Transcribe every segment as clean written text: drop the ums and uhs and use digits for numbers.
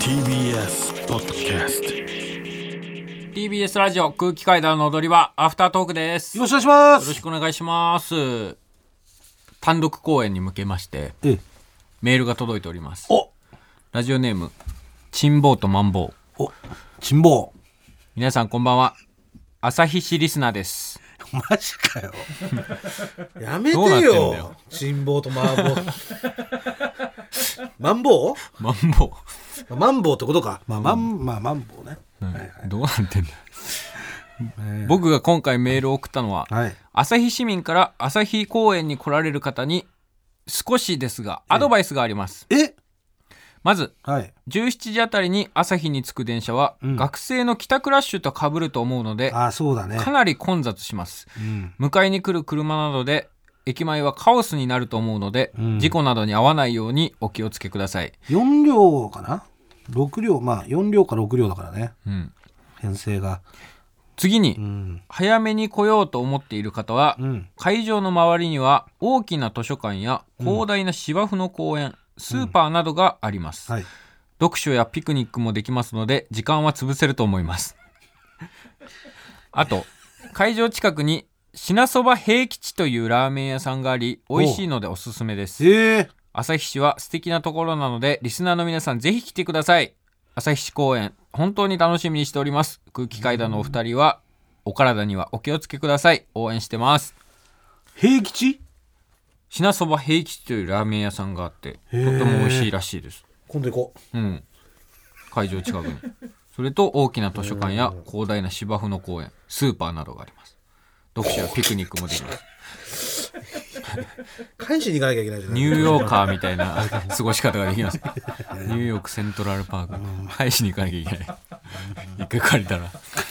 TBS ポッドキャスト TBS ラジオ空気階段の踊り場アフタートークです。 よろしくお願いします。 よろしくお願いします。単独公演に向けましてメールが届いております。 おラジオネームチンボーとマンボウ。 おチンボ皆さんこんばんは。朝日市リスナーです。 マジかよやめてどうなってんだよよチンボウとマンボウマンボウマンボマンボウってことか、マンボウね、 ウ、 はいはい、 どうなってんだよ僕が今回メールを送ったのは、 はい、 朝日市民から朝日公園に来られる方に少しですがアドバイスがあります。まず、 はい、 17時あたりに朝日に着く電車は、学生の帰宅ラッシュと被ると思うので、 そうだね、 かなり混雑します、迎えに来る車などで駅前はカオスになると思うので、事故などに遭わないようにお気をつけください。 4両かな6両、4両か6両だからね、編成が。 次に、早めに来ようと思っている方は、会場の周りには大きな図書館や広大な芝生の公園、スーパーなどがあります、読書やピクニックもできますので時間は潰せると思いますあと会場近くに品そば平吉というラーメン屋さんがあり美味しいのでおすすめです。旭市は素敵なところなのでリスナーの皆さんぜひ来てください。旭市公演本当に楽しみにしております。空気階段のお二人はお体にはお気をつけください。応援してます。 平吉品そば平吉というラーメン屋さんがあってとても美味しいらしいです。 今度行こう、 会場近くにそれと大きな図書館や広大な芝生の公園、スーパーなどがあります。読書やピクニックもできます返しに行かなきゃいけないじゃない。 ニューヨーカーみたいな過ごし方ができますニューヨークセントラルパーク、返しに行かなきゃいけない一回借りたら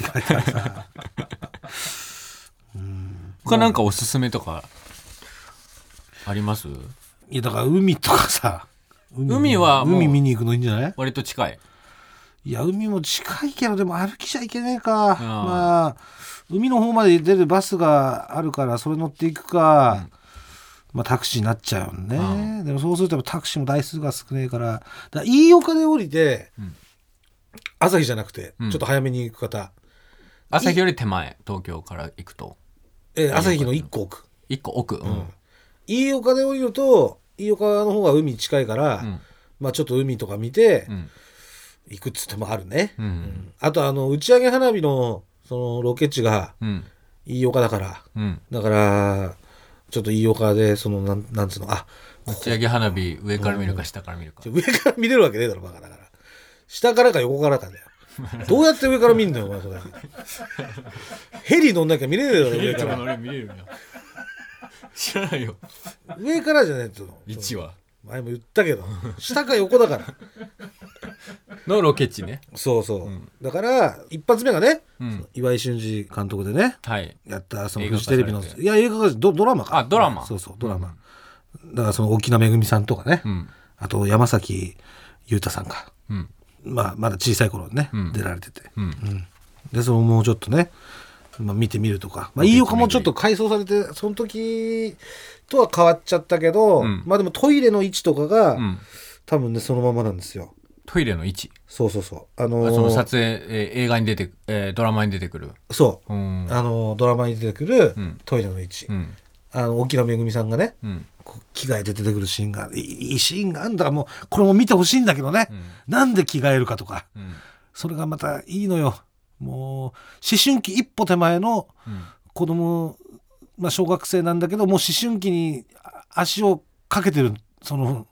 他なんかおすすめとかあります？ いやだから海とかさ、 海はもう海見に行くのいいんじゃない？ 割と近い。 いや海も近いけどでも歩きちゃいけねえか。海の方まで出るバスがあるからそれ乗っていくか、タクシーになっちゃうよね、でもそうするとタクシーも台数が少ねえから飯岡で降りて、朝日じゃなくて、ちょっと早めに行く方、 朝日より手前、東京から行くと朝日の1個奥、飯岡で降りると飯岡の方が海近いから、ちょっと海とか見て、行くっつってもあるね、あと打ち上げ花火のそのロケ地が飯岡だから、だからちょっと飯岡でそのなんつうの、 打ち上げ花火上から見るか下から見るか、 上から見れるわけねえだろバカだから、下からか横からかだよどうやって上から見んのよお前それヘリ乗んなきゃ見れねえだろ上から俺見れるよ知らないよ上からじゃないと位置は前も言ったけど下か横だからのロケ地ね。 そう、だから一発目がね、岩井俊二監督でね、やったそのフジテレビの映画がドラマか、 ドラマ、 そうドラマ、だからその沖縄めぐみさんとかね、あと山崎裕太さんか、まだ小さい頃にね、出られてて、でそのもうちょっとね、見てみるとか、飯岡もちょっと改装されてその時とは変わっちゃったけど、でもトイレの位置とかが、多分ねそのままなんですよ。 トイレの位置、 そうその撮影、映画に出て、ドラマに出てくる、 ドラマに出てくる、トイレの位置、沖縄めぐみさんがね、着替えて出てくるシーンがいいシーンがあるんだから、もうこれも見てほしいんだけどね、なんで着替えるかとか、それがまたいいのよ。もう思春期一歩手前の子供、小学生なんだけどもう思春期に足をかけてるその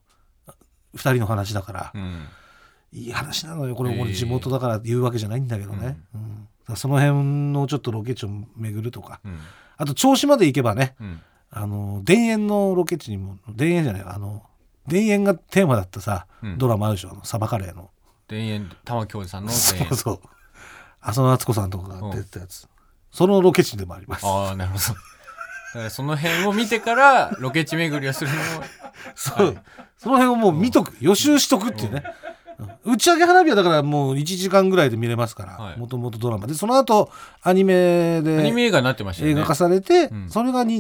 2人の話だから、いい話なのよこれ。俺地元だから言うわけじゃないんだけどね、その辺のちょっとロケ地を巡るとか、あと銚子まで行けばね、田園のロケ地にも、田園じゃない、田園がテーマだったさ、ドラマあるでしょ、サバカレーの田園、玉京さんの田園、 そう浅野敦子さんとかが出てたやつ、そのロケ地でもあります。 なるほど。だからその辺を見てからロケ地巡りをするのもそう、その辺をもう見とく、予習しとくっていうね、打ち上げ花火はだからもう1時間ぐらいで見れますから、もともとドラマでその後アニメ映画になってましたよね、映画化されて、それが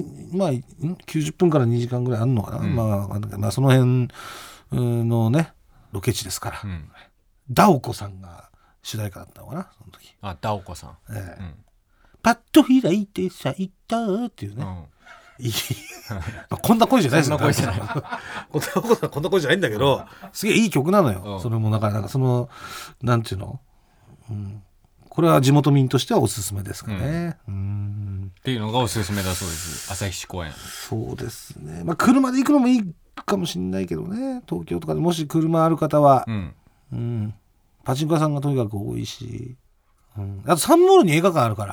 90分から2時間ぐらいあるのかな、その辺のねロケ地ですから、 ダオコさんが主題歌だったのかな、その時。 ダオコさん、 パッと開いて咲いたっていうね、いいこんな声じゃないですよ。こんな声じゃないこんな声じゃないんだけど、すげえいい曲なのよ。それもなんかそのなんていうの、これは地元民としてはおすすめですかね。 っていうのがおすすめだそうです、旭市公園。 そうですね、車で行くのもいいかもしれないけどね、東京とかでもし車ある方は、パチンコ屋さんがとにかく多いし、あとサンモールに映画館あるから。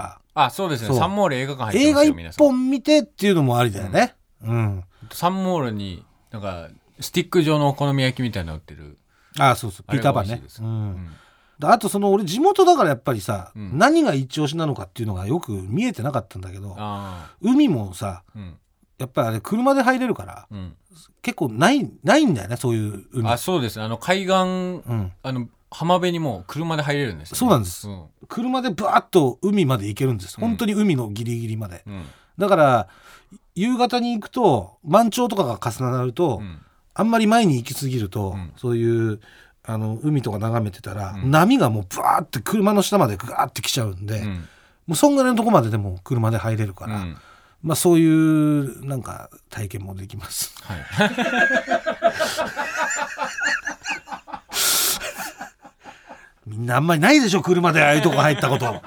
そうですね、サンモール映画館入ってますよ。 映画一本見てっていうのもありだよね。 サンモールになんかスティック状のお好み焼きみたいなの売ってる。 そうそう、ピーターパンね。あと俺地元だからやっぱりさ、何が一押しなのかっていうのがよく見えてなかったんだけど、海もさ、やっぱりあれ車で入れるから、結構ないんだよね、そういう海。 そうです、海岸、浜辺にも車で入れるんですよね。 そうなんです、車でバーッと海まで行けるんです、本当に海のギリギリまで、だから夕方に行くと満潮とかが重なると、あんまり前に行き過ぎると、そういう海とか眺めてたら、波がもうバーって車の下までガーって来ちゃうんで、もうそんぐらいのとこまででも車で入れるから、そういうなんか体験もできます、みんなあんまりないでしょ、車でああいうとこ入ったこと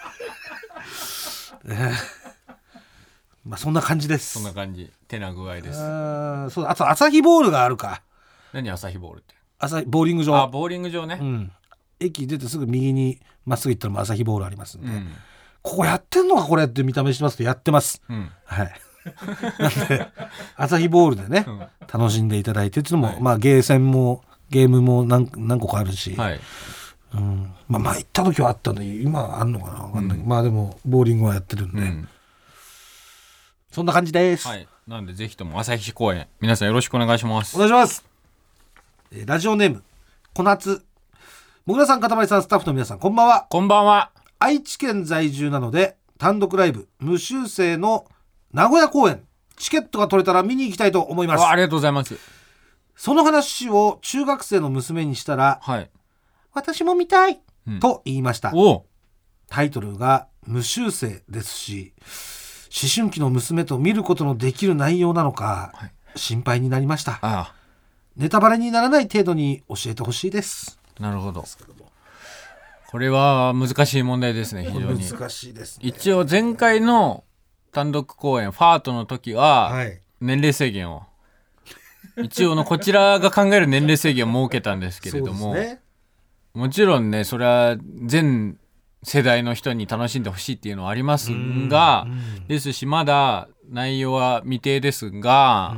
そんな感じです。 そんな感じ、手な具合です。 そう、あと朝日ボールがあるか。 何朝日ボールって？ ボーリング場。 ボーリング場ね、 駅出てすぐ右にまっすぐ行ったら朝日ボールありますんで、ここやってんのかこれって見た目してますと、やってます、はいなんで朝日ボールでね、楽しんでいただいてっていうのも、ゲームも何個かあるし、行った時はあったのに今あんのかな分かんない、でもボーリングはやってるんで、そんな感じです。 なんでぜひとも旭市公園、皆さんよろしくお願いします。 お願いします。ラジオネーム小夏。もぐらさん、かたまりさん、スタッフの皆さん、こんばんは。 こんばんは。 愛知県在住なので単独ライブ無修正の名古屋公演、チケットが取れたら見に行きたいと思います。 ありがとうございます。 その話を中学生の娘にしたら、私も見たい、と言いました。タイトルが無修正ですし、思春期の娘と見ることのできる内容なのか、心配になりました。ネタバレにならない程度に教えてほしいです。 なるほど。これは難しい問題ですね、非常に。 難しいですね。 一応前回の単独公演ファートの時は年齢制限を、一応のこちらが考える年齢制限を設けたんですけれども、もちろんね、それは全世代の人に楽しんでほしいっていうのはありますが、ですし、まだ内容は未定ですが、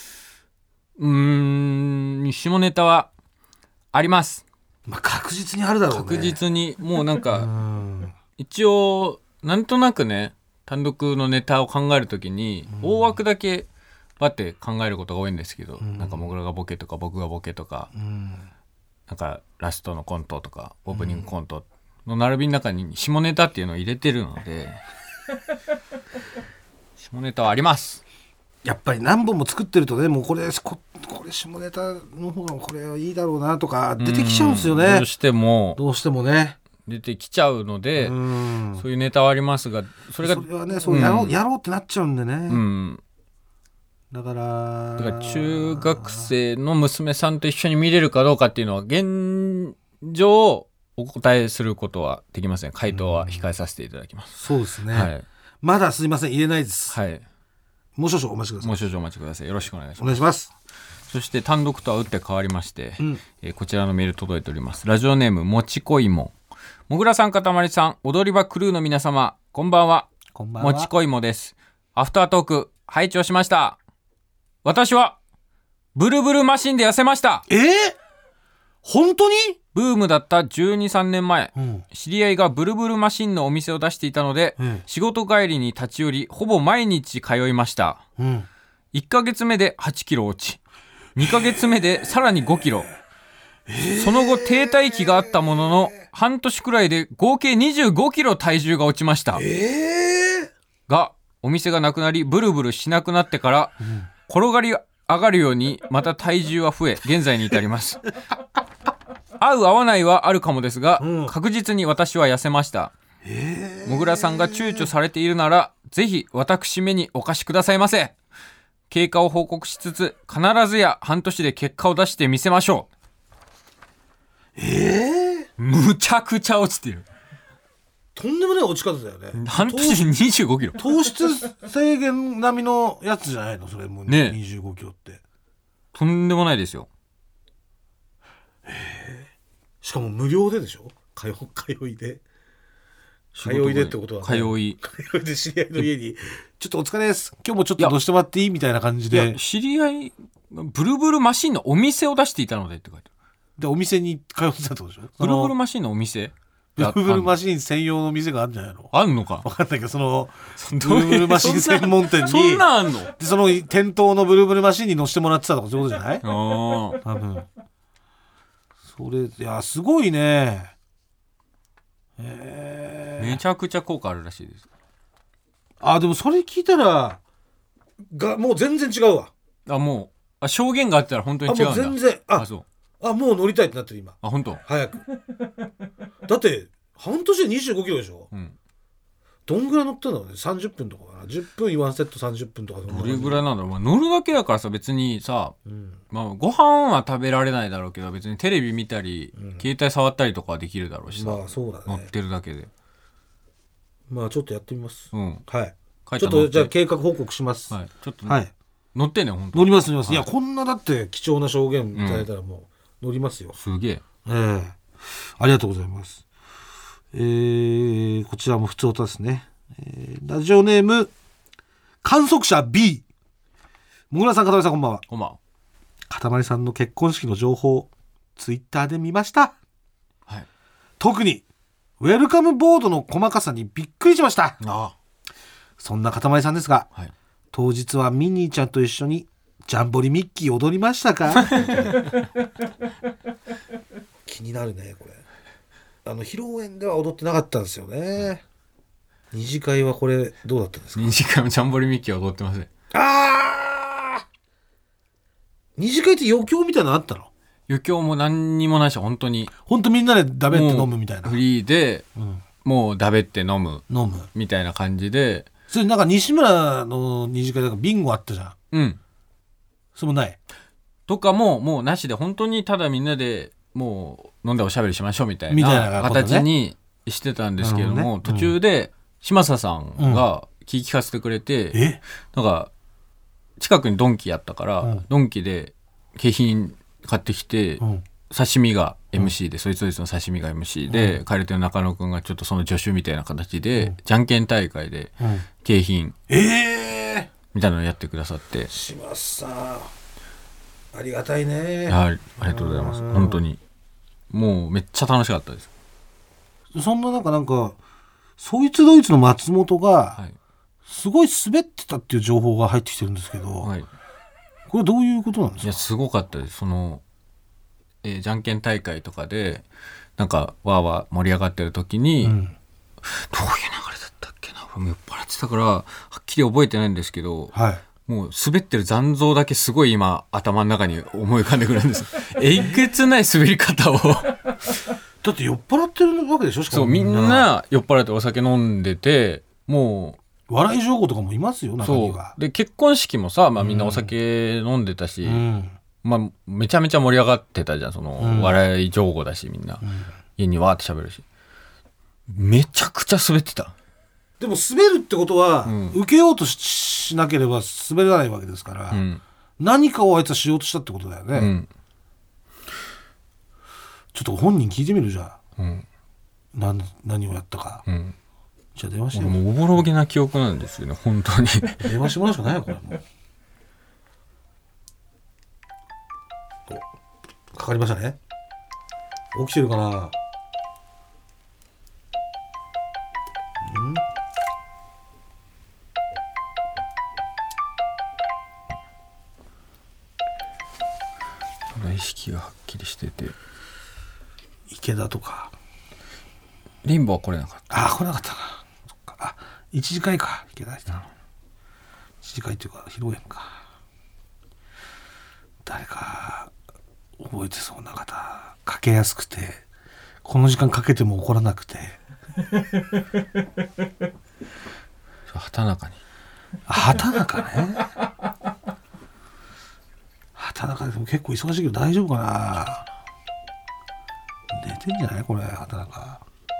下ネタはあります。 確実にあるだろうね。 確実に、もうなんか一応なんとなくね、単独のネタを考えるときに大枠だけバッて考えることが多いんですけど、なんかもぐらがボケとか僕がボケとか、なんかラストのコントとかオープニングコントの並びの中に下ネタっていうのを入れてるので下ネタはあります。 やっぱり何本も作ってるとね、もうこれ下ネタの方がこれはいいだろうなとか出てきちゃうんですよね。 どうしてもね出てきちゃうので、そういうネタはありますが、それはね、そうやろうってなっちゃうんでね、だから中学生の娘さんと一緒に見れるかどうかっていうのは現状お答えすることはできません。回答は控えさせていただきます。 そうですね、まだすいません、言えないです。もう少々お待ちください。 もう少々お待ちください。よろしくお願いします。 お願いします。 そして単独とは打って変わりまして、こちらのメール届いております。ラジオネームもちこいも。もぐらさん、かたまりさん、踊り場クルーの皆様、こんばんは。 こんばんは。 もちこいもです。アフタートーク拝聴しました。私はブルブルマシンで痩せました。 本当に？ ブームだった12、3年前、知り合いがブルブルマシンのお店を出していたので、仕事帰りに立ち寄りほぼ毎日通いました。1ヶ月目で8キロ落ち、2ヶ月目でさらに5キロ、その後停滞期があったものの半年くらいで合計25キロ体重が落ちました。がお店がなくなりブルブルしなくなってから、転がり上がるようにまた体重は増え、現在に至ります。 合う合わないはあるかもですが、確実に私は痩せました。もぐらさんが躊躇されているなら、ぜひ私めにお貸しくださいませ。経過を報告しつつ、必ずや半年で結果を出してみせましょう。むちゃくちゃ落ちてる。 とんでもない落ち方だよね。 半年で25キロ。 糖質制限並みのやつじゃないのそれもね。25キロってとんでもないですよ。 しかも無料ででしょ。通いでってことは、ね、 通いで知り合いの家にちょっとお疲れです、今日もちょっとどうしてもらっていいみたいな感じで。 知り合いブルブルマシンのお店を出していたのでって書いてある。 でお店に通ってたってことでしょ。 ブルブルマシンのお店、 ブルブルマシン専用の店があるんじゃないの。 あんのか分かんないけど、そのブルブルマシン専門店にそんなんあんの。 でその店頭のブルブルマシンに乗せてもらってたとかそういうことじゃない。多分それ。いやすごいね。 めちゃくちゃ効果あるらしいです。 でもそれ聞いたらもう全然違うわ。 もう証言があったら本当に違うんだ。 もう全然そうもう乗りたいってなってる今。 本当。 早くだって半年で25キロでしょ。どんぐらい乗ってんだろうね。30分とかかな。10分1セット30分とか。 どれぐらいなんだろう。乗るだけだからさ、別にさ、ご飯は食べられないだろうけど、別にテレビ見たり、携帯触ったりとかはできるだろうしさ。 そうだね。 乗ってるだけで。 ちょっとやってみます。はい。 ちょっとじゃあ計画報告します。 ちょっと乗ってね。本当乗ります。いやこんなだって貴重な証言いただいたらもう乗りますよ。 すげえ。 ありがとうございます。こちらも普通歌ですね。ラジオネーム観測者 B。 もぐらさん、かたまりさん、こんばんは。 こんばんは。 かたまりさんの結婚式の情報ツイッターで見ました。特にウェルカムボードの細かさにびっくりしました。そんなかたまりさんですが、当日はミニーちゃんと一緒にジャンボリミッキー踊りましたか？気になるねこれ。披露宴では踊ってなかったんですよね。二次会はこれどうだったんですか？ 二次会もジャンボリミッキーは踊ってません。 二次会って余興みたいなのあったの？ 余興も何にもないし、本当みんなでダベって飲むみたいな。 フリーで、もうダベって飲むみたいな感じで。 それなんか西村の二次会だからビンゴあったじゃん。それもないとかもうなしで、本当にただみんなでもう飲んでおしゃべりしましょうみたいな形にしてたんですけれども、途中で嶋佐さんが聞かせてくれて、なんか近くにドンキやったから、ドンキで景品買ってきて、刺身が MC で、そいつの刺身が MC で、帰れてる中野くんがちょっとその助手みたいな形で、じゃんけん大会で景品みたいなのやってくださって。 嶋佐さんありがたいね。 ありがとうございます。本当にもうめっちゃ楽しかったです。 そんななんかそいつドイツの松本がすごい滑ってたっていう情報が入ってきてるんですけど、これどういうことなんですか？ いやすごかったです。じゃんけん大会とかでなんかわーわー盛り上がってる時に、どういう流れだったっけな。もう酔っ払ってたからはっきり覚えてないんですけど、もう滑ってる残像だけすごい今頭の中に思い浮かんでくるんです。えげつない滑り方をだって酔っ払ってるわけでしょ。しかもみんな酔っ払ってお酒飲んでて、もう笑い上戸とかもいますよ中には。 で結婚式もさ、みんなお酒飲んでたし、めちゃめちゃ盛り上がってたじゃん。笑い上戸だし、みんな、家にわーって喋るし、めちゃくちゃ滑ってた。 でも滑るってことは、受けようと しなければ滑らないわけですから、何かをあいつはしようとしたってことだよね。ちょっと本人聞いてみるじゃん、何をやったか。じゃあ電話してもうおぼろげな記憶なんですよね本当に。 電話してもらうしかないよこれ。もうかかりましたね。起きてるかな。 意識がはっきりしてて。 池田とかリンボは来れなかった。 来れなかったな。そっか。一次会か。池田一次会っていうか披露宴か。誰か覚えてそうな方かけやすくて、この時間かけても怒らなくて畑中に畑中ね畑中でも結構忙しいけど大丈夫かな。寝てんじゃないこれ畑中。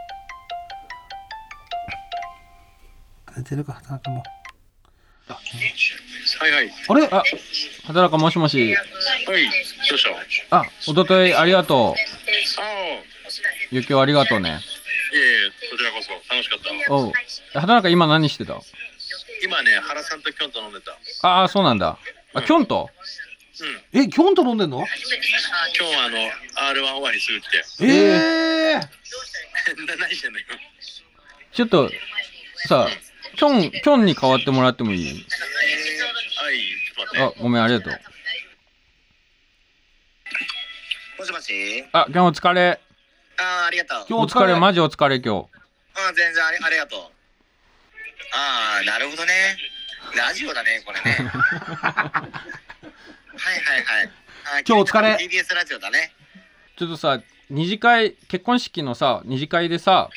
寝てるか畑中も。 はいはい。 あれ畑中もしもし。 はい。どうした？ おとといありがとう。 ああ。 ゆきおありがとうね。 いえいえ、こちらこそ楽しかった。 おう。畑中今何してた？ 今ね、原さんとキョンと飲んでた。 そうなんだ。キョンと？ うん。 キョンと飲んでんの？ 今日はR1 終わりすぐ来て。 何してんの今。 ちょっとさ、キョンに代わってもらってもいい？ はい、ちょっと待って。 ごめん、ありがとう。 もしもし。 キョンお疲れ。 ありがとう。 今日お疲れ、マジお疲れ今日。 全然ありがとう。なるほどね。ラジオだね、これね。はいはいはい。 今日お疲れ。 TBS ラジオだね。 ちょっとさ、結婚式のさ、二次会でさ、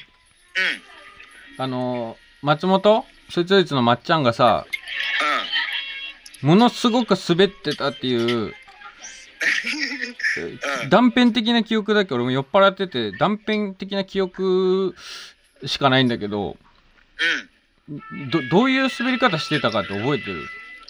松本そいつのまっちゃんがさ、ものすごく滑ってたっていう断片的な記憶だけど、俺も酔っ払ってて断片的な記憶しかないんだけど、どういう滑り方してたかって覚えてる？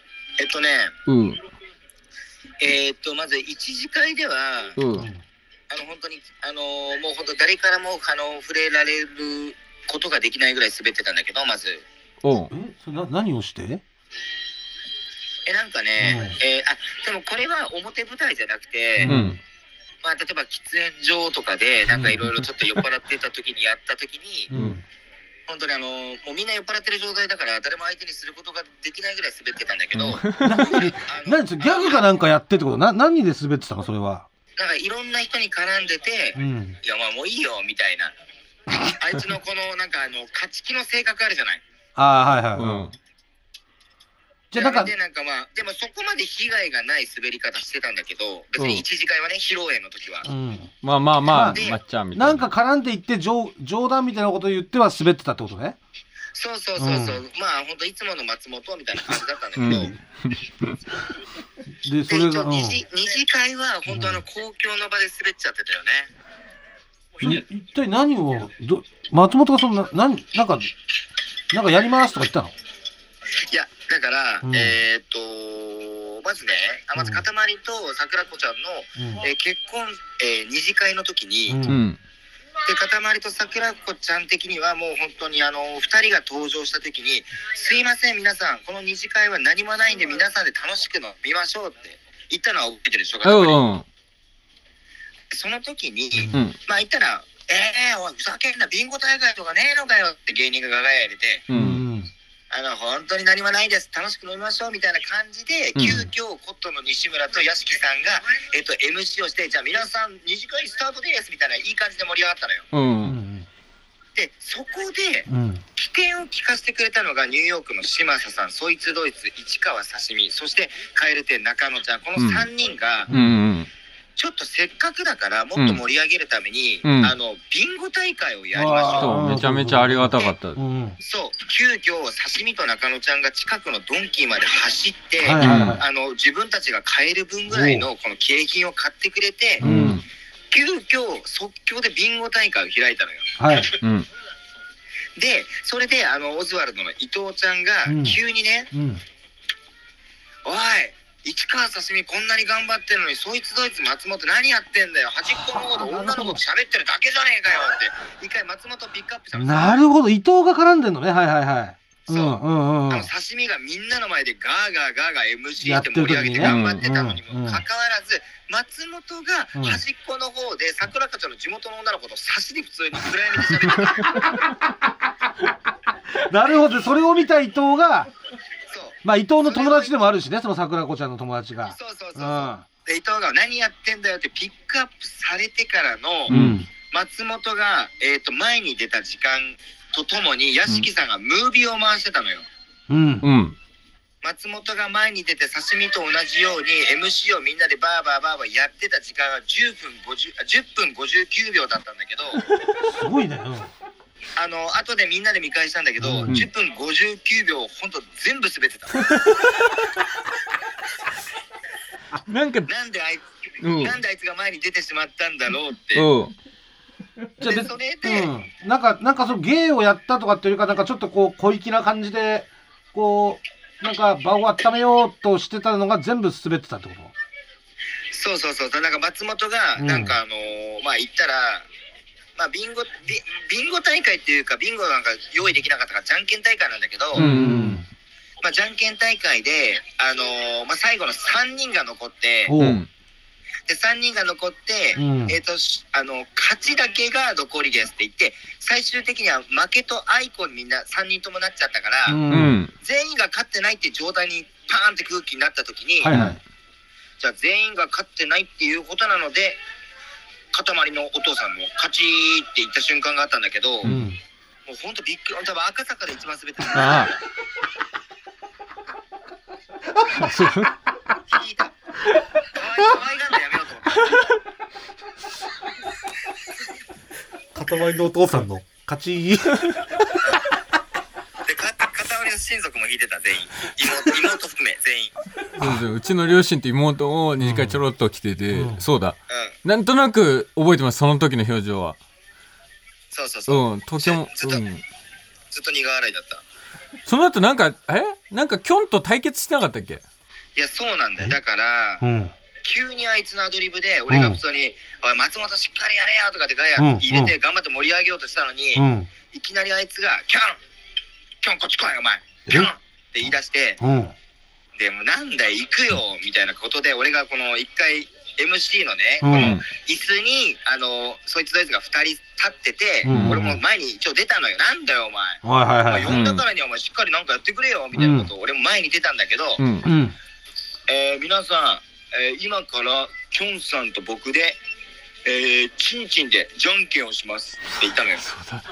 まず一次会では、本当にもう本当誰からも触れられることができないぐらい滑ってたんだけど、まず。 何をして？ なんかね、でもこれは表舞台じゃなくて、例えば喫煙所とかでなんかいろいろちょっと酔っ払ってた時にやった時に、本当にもうみんな酔っ払ってる状態だから誰も相手にすることができないぐらい滑ってたんだけど何ギャグかなんかやってってこと？何で滑ってたのそれは？ なんかいろんな人に絡んでて、いやまあもういいよみたいなあいつのこのなんか勝ち気の性格あるじゃない。 はいはい。 じゃあなんかでもそこまで被害がない滑り方してたんだけど、別に一次会はね、披露宴の時は、 まあまっちゃんみたいな、 なんか絡んでいって冗談みたいなことを言っては滑ってたってことね。 そう、まあ本当いつもの松本みたいな感じだったんだけど、でそれが二次会は本当公共の場で滑っちゃってたよね。一体何を松本がそんななんかやりますとか言ったの？いやだから、まずね、まずかたまりと桜子ちゃんの、結婚、二次会の時に、でかたまりと桜子ちゃん的にはもう本当に2人が登場した時に、すいません皆さんこの二次会は何もないんで皆さんで楽しく飲みましょうって言ったのは覚えてるでしょ。その時に、まあ言ったらおいふざけんな、ビンゴ大会とかねえのかよって芸人がガガヤ入れて、本当に何もないです、楽しく飲みましょうみたいな感じで、急遽コットンの西村と屋敷さんが、MC をして、じゃあ皆さん二次会スタートですみたいないい感じで盛り上がったのよ。でそこで起点を聞かせてくれたのがニューヨークの嶋佐さん、そいつドイツ市川刺身、そして蛙亭中野ちゃん、この3人が、ちょっとせっかくだからもっと盛り上げるために、ビンゴ大会をやりましょう。 めちゃめちゃありがたかった。 そう急遽刺身と中野ちゃんが近くのドンキーまで走って、自分たちが買える分ぐらいのこの景品を買ってくれて、急遽即興でビンゴ大会を開いたのよ。でそれでオズワルドの伊藤ちゃんが急にね、おい市川刺身こんなに頑張ってるのに、そいつドイツ松本何やってんだよ、端っこの方で女の子と喋ってるだけじゃねえかよって一回松本ピックアップしたの。 なるほど、伊藤が絡んでんのね。 そう、刺身がみんなの前でガーガー MC して盛り上げて頑張ってたのにもかかわらず、松本が端っこの方で桜子ちゃんの地元の女の子と差しで普通に暗闇で喋ってた。 なるほど、それを見た伊藤が、まあ伊藤の友達でもあるしね、その桜子ちゃんの友達が。 で伊藤が何やってんだよってピックアップされてからの、松本が、前に出た時間とともに屋敷さんがムービーを回してたのよ。 松本が前に出て刺身と同じように MC をみんなでバーバーやってた時間は10分59秒だったんだけどすごいね、 後でみんなで見返したんだけど、10分59秒ほんと全部滑ってたなんであいつが前に出てしまったんだろうって、 じゃあそれで、 なんかその芸をやったとかっていうか、なんかちょっとこう小粋な感じでこうなんか場を温めようとしてたのが全部滑ってたってこと？ そうなんか松本がなんかまあ言ったらまあビンゴ大会っていうか、ビンゴなんか用意できなかったからじゃんけん大会なんだけど、まあじゃんけん大会でまあ最後の3人が残って、で3人が残って、勝ちだけが残りですって言って、最終的には負けとあいこにみんな3人ともなっちゃったから、全員が勝ってないっていう状態にパーンって空気になった時に、じゃあ全員が勝ってないっていうことなので、塊のお父さんの勝ちって言った瞬間があったんだけど、もうほんとびっくり、多分赤坂で一番滑ってた。聞いた。可愛がんのやめようと思って。塊のお父さんの勝ち。 で、塊の親族も弾いてた、全員。妹含め、全員。 うちの両親と妹を二次会ちょろっと来てて、そうだ、なんとなく覚えてます、その時の表情は。 そう、 東京もずっと苦笑いだった。 その後なんかキョンと対決してなかったっけ？ いや、そうなんだよ。だから、急にあいつのアドリブで俺が普通に「おい松本しっかりやれよ」とかってガヤ入れて頑張って盛り上げようとしたのに、いきなりあいつが「キョンこっち来いお前キョン!」って言い出して、でもなんだよ行くよみたいなことで、俺がこの一回 MC のね、この椅子にそいつとあいつが2人立ってて、俺も前に一応出たのよ。なんだよお前、呼んだからにはお前しっかりなんかやってくれよみたいなことを俺も前に出たんだけど、皆さん、今からキョンさんと僕で、チンチンでじゃんけんをしますって言ったのよ。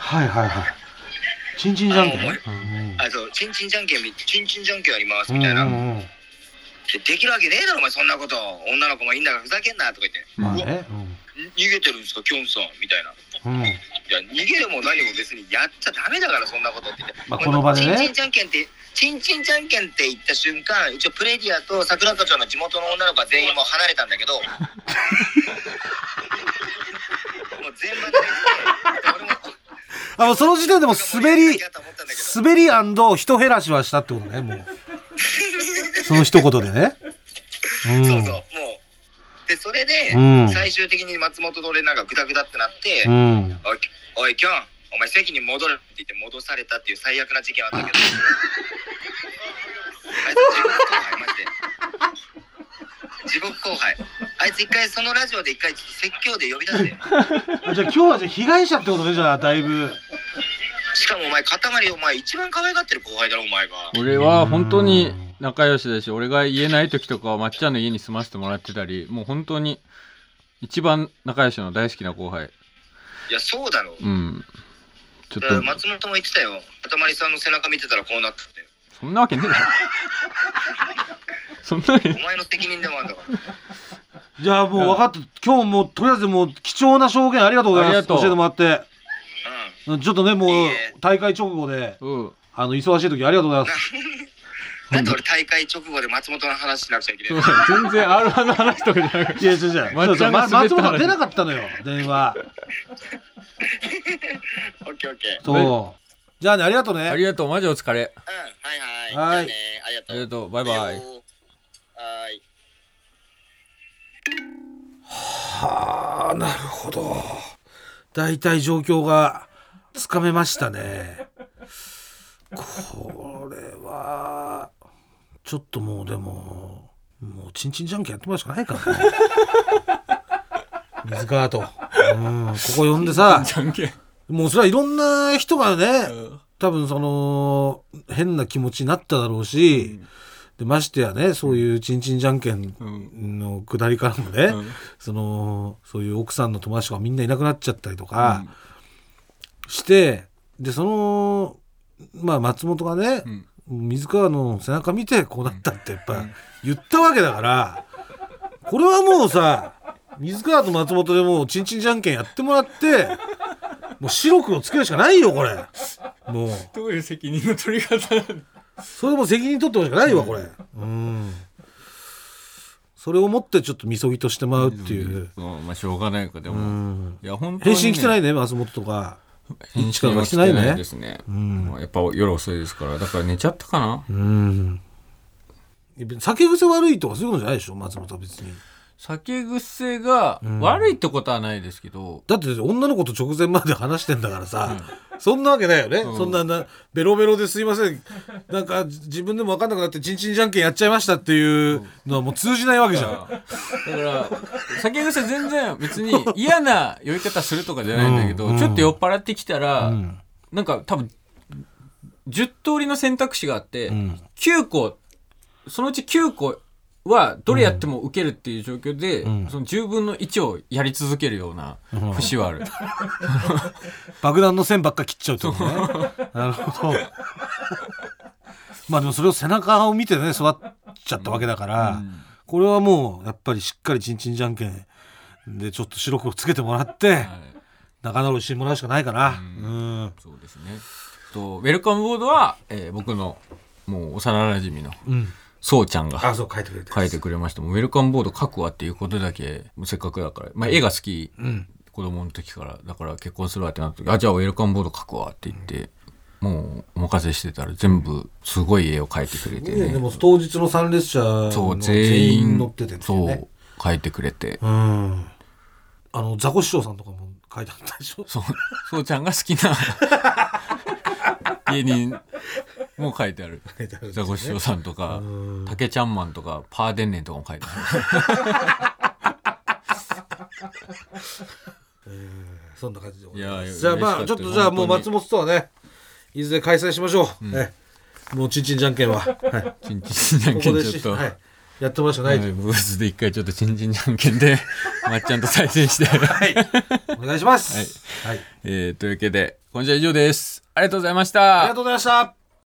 チンチンじゃんけん？ そう、チンチンじゃんけんやりますみたいな。できるわけねえだろお前そんなこと、女の子もいいんだからふざけんなとか言って、逃げてるんですかキョンさんみたいな。いや逃げるも何も別にやっちゃダメだからそんなことって言って、 この場でね、 チンチンじゃんけんって言った瞬間、一応プレディアと桜子町の地元の女の子は全員もう離れたんだけどもう全場で俺もその時点でも滑り人減らしはしたってことね、もうその一言でね。 そうもうで、それで、最終的に松本と俺なんかグダグダってなって、おいキョンお前席に戻るって言って戻されたっていう最悪な事件あったけどあいつ地獄後輩あいつ一回そのラジオで一回説教で呼び出してじゃあ今日は被害者ってことね。じゃあだいぶ、 しかもお前お前一番可愛がってる後輩だろお前が。 俺は本当に仲良しだし、俺が言えない時とかはまっちゃんの家に住ませてもらってたり、もう本当に一番仲良しの大好きな後輩。 いやそうだろ。 ちょっと松本も言ってたよ、かたまりさんの背中見てたらこうなってたよ。 そんなわけねえだろそんなわけお前の責任でもあるんだからじゃあもう分かった。今日もうとりあえずもう貴重な証言ありがとうございます。教えてもらって、ちょっとねもう大会直後で、忙しい時ありがとうございますなんで俺大会直後で松本の話しなくちゃいけない。 全然 R1 の話とかじゃなくて、 いや松本出なかったのよ電話オッケー。 そうじゃあね、ありがとうね。 ありがとう、マジお疲れ。 はい、ありがとう、 バイバイ。 はあ、なるほど。大体状況がつかめましたね。これはちょっともうでもチンチンじゃんけんやってもらうしかないからね水川と、ここ呼んでさもうそれはいろんな人がね、多分その変な気持ちになっただろうし、でましてやね、そういうチンチンじゃんけんの下りからもね、そういう奥さんの友達とかみんないなくなっちゃったりとかして、で松本がね、 水川の背中見てこうなったってやっぱ言ったわけだから、これはもうさ水川と松本でもうちんちんじゃんけんやってもらってもう白黒つけるしかないよこれ。もうどういう責任の取り方それも責任取ってもしかないわこれ。それをもってちょっとみそぎとしてもらうっていう、 まあしょうがないか。でもいや本当に、 返信来てないね松本とか。 返信は来てないですね。やっぱ夜遅いですから、だから寝ちゃったかな。 酒癖悪いとかそういうことじゃないでしょ松本は別に。 酒癖が悪いってことはないですけど、 だって女の子と直前まで話してんだからさ、そんなわけないよね、そんなベロベロですいませんなんか自分でも分かんなくなってチンチンじゃんけんやっちゃいましたっていうのはもう通じないわけじゃん。だから酒癖全然別に嫌な酔い方するとかじゃないんだけど、ちょっと酔っ払ってきたら、なんか多分10通りの選択肢があって、9個そのうち9個はどれやっても受けるっていう状況で、その10分の1をやり続けるような節はある。 爆弾の線ばっか切っちゃうってことね。なるほど。まあでもそれを背中を見てね育っちゃったわけだから、これはもうやっぱりしっかりちんちんじゃんけんでちょっと白黒つけてもらって、仲直りしてもらうしかないかな。 そうですね。ウェルカムボードは、僕のもう幼馴染の、そうちゃんが書いてくれました。もうウェルカムボード書くわっていうことだけせっかくだから、まあ、絵が好き、子供の時からだから結婚するわってなった時、じゃあウェルカムボード書くわって言って、もうお任せしてたら全部すごい絵を描いてくれてね。 でも当日の参列者の全員載ってて、ね、 そう描いてくれて、 ザコ師匠さんとかも書いてあったでしょ。 そうちゃんが好きな芸人も書いてある。ザコ師匠さんとかタケちゃんマンとかパーデンネンとかも書いてある。 そんな感じでございます。じゃあまあちょっとじゃあもう松本とはねいずれ開催しましょう。もうちんちんじゃんけんは、 ちんちんじゃんけんちょっと、 やってもらうしかないと。 ブースで一回ちょっとちんちんじゃんけんでまっちゃんと対戦してお願いします。 というわけで今週は以上です。ありがとうございました。 ありがとうございました。